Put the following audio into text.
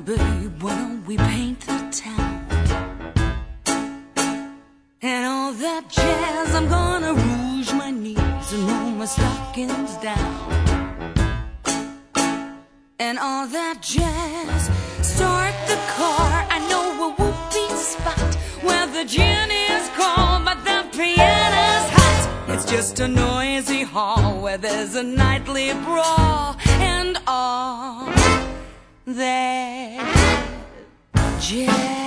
babe, why don't we paint the town? And all that jazz, I'm gonna rouge my knees and roll my stockings down. And all that jazz, start the car, I know a whoopee spot where the gin is cold but the piano's hot. It's just a noisy hall where there's a nightly brawl. And all that jazz